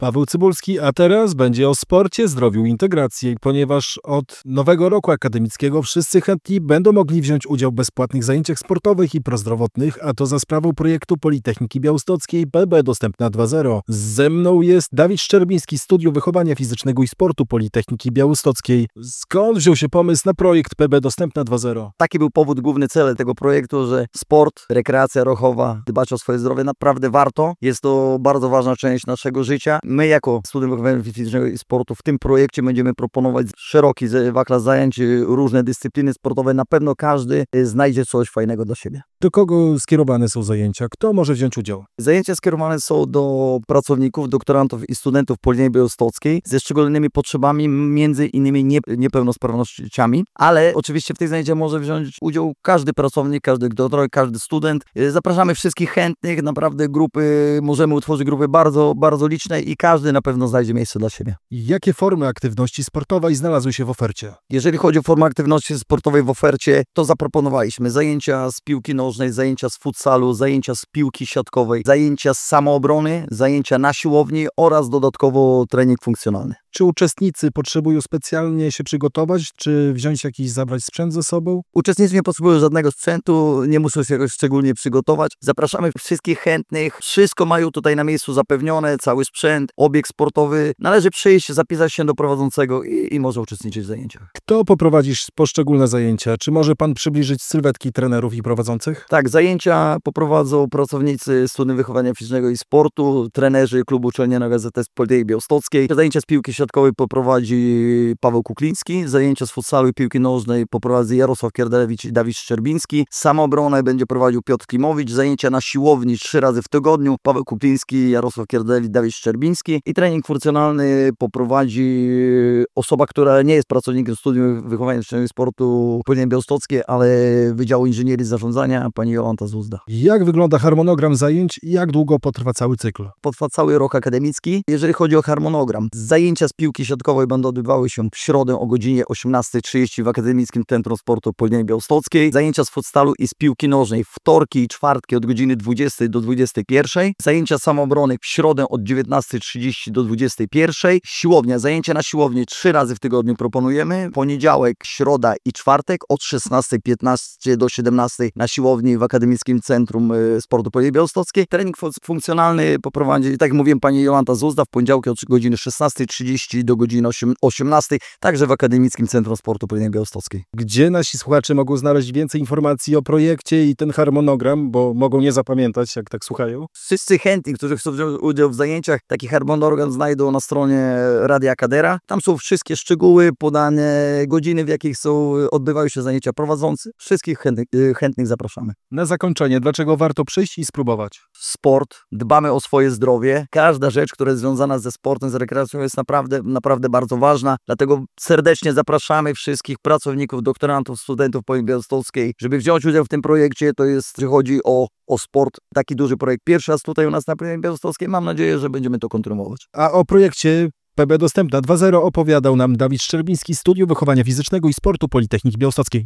Paweł Cybulski, a teraz będzie o sporcie, zdrowiu i integracji, ponieważ od nowego roku akademickiego wszyscy chętni będą mogli wziąć udział w bezpłatnych zajęciach sportowych i prozdrowotnych, a to za sprawą projektu Politechniki Białostockiej PB Dostępna 2.0. Ze mną jest Dawid Szczerbiński z Studium Wychowania Fizycznego i Sportu Politechniki Białostockiej. Skąd wziął się pomysł na projekt PB Dostępna 2.0? Taki był powód, główny cel tego projektu, że sport, rekreacja ruchowa, dbać o swoje zdrowie naprawdę warto. Jest to bardzo ważna część naszego życia. My jako Studium Wychowania Fizycznego i Sportu w tym projekcie będziemy proponować szeroki wachlarz zajęć, różne dyscypliny sportowe. Na pewno każdy znajdzie coś fajnego dla siebie. Do kogo skierowane są zajęcia? Kto może wziąć udział? Zajęcia skierowane są do pracowników, doktorantów i studentów Politechniki Białostockiej ze szczególnymi potrzebami, między innymi niepełnosprawnościami, ale oczywiście w tych zajęciach może wziąć udział każdy pracownik, każdy doktor, każdy student. Zapraszamy wszystkich chętnych, naprawdę możemy utworzyć grupy bardzo, bardzo liczne i każdy na pewno znajdzie miejsce dla siebie. Jakie formy aktywności sportowej znalazły się w ofercie? Jeżeli chodzi o formę aktywności sportowej w ofercie, to zaproponowaliśmy zajęcia z piłki nożnej, zajęcia z futsalu, zajęcia z piłki siatkowej, zajęcia z samoobrony, zajęcia na siłowni oraz dodatkowo trening funkcjonalny. Czy uczestnicy potrzebują specjalnie się przygotować, czy wziąć zabrać sprzęt ze sobą? Uczestnicy nie potrzebują żadnego sprzętu, nie muszą się jakoś szczególnie przygotować. Zapraszamy wszystkich chętnych. Wszystko mają tutaj na miejscu zapewnione, cały sprzęt, obiekt sportowy. Należy przyjść, zapisać się do prowadzącego i może uczestniczyć w zajęciach. Kto poprowadzi poszczególne zajęcia? Czy może Pan przybliżyć sylwetki trenerów i prowadzących? Tak, zajęcia poprowadzą pracownicy Studium Wychowania Fizycznego i Sportu, trenerzy klubu uczelnianego AZS Politechniki Białostockiej. Zajęcia z piłki siatkowej poprowadzi Paweł Kukliński, zajęcia z futsalu i piłki nożnej poprowadzi Jarosław Kierdelewicz i Dawid Szczerbiński, samoobronę będzie prowadził Piotr Klimowicz, zajęcia na siłowni 3 razy w tygodniu Paweł Kukliński, Jarosław Kierdelewicz, Dawid Szczerbiński i trening funkcjonalny poprowadzi osoba, która nie jest pracownikiem Studium Wychowania Fizycznego i Sportu Politechniki Białostockiej, ale Wydziału Inżynierii Zarządzania, pani Jolanta Zuzda. Jak wygląda harmonogram zajęć i jak długo potrwa cały cykl? Potrwa cały rok akademicki. Jeżeli chodzi o harmonogram, zajęcia z piłki siatkowej będą odbywały się w środę o godzinie 18:30 w Akademickim Centrum Sportu Politechniki Białostockiej. Zajęcia z futsalu i z piłki nożnej wtorki i czwartki od godziny 20 do 21. Zajęcia samoobrony w środę od 19:30 do 21. Siłownia, zajęcia na siłowni 3 razy w tygodniu proponujemy. Poniedziałek, środa i czwartek od 16:15 do 17 na siłowni w Akademickim Centrum Sportu Politechniki Białostockiej. Trening funkcjonalny poprowadzi, tak jak mówiłem, pani Jolanta Zuzda w poniedziałki od godziny 16:30 do godziny 18:00, także w Akademickim Centrum Sportu Politechniki Białostockiej. Gdzie nasi słuchacze mogą znaleźć więcej informacji o projekcie i ten harmonogram, bo mogą nie zapamiętać, jak tak słuchają? Wszyscy chętni, którzy chcą wziąć udział w zajęciach, taki harmonogram znajdą na stronie Radia Kadera. Tam są wszystkie szczegóły podane, godziny, w jakich odbywają się zajęcia prowadzący. Wszystkich chętnych zapraszamy. Na zakończenie, dlaczego warto przyjść i spróbować? Sport, dbamy o swoje zdrowie. Każda rzecz, która jest związana ze sportem, z rekreacją jest naprawdę bardzo ważna. Dlatego serdecznie zapraszamy wszystkich pracowników, doktorantów, studentów Politechniki Białostockiej, żeby wziąć udział w tym projekcie. To jest, jeśli chodzi o sport, taki duży projekt. Pierwszy raz tutaj u nas na Politechniki Białostockiej. Mam nadzieję, że będziemy to kontynuować. A o projekcie PB Dostępna 2.0 opowiadał nam Dawid Szczerbiński z Studium Wychowania Fizycznego i Sportu Politechniki Białostockiej.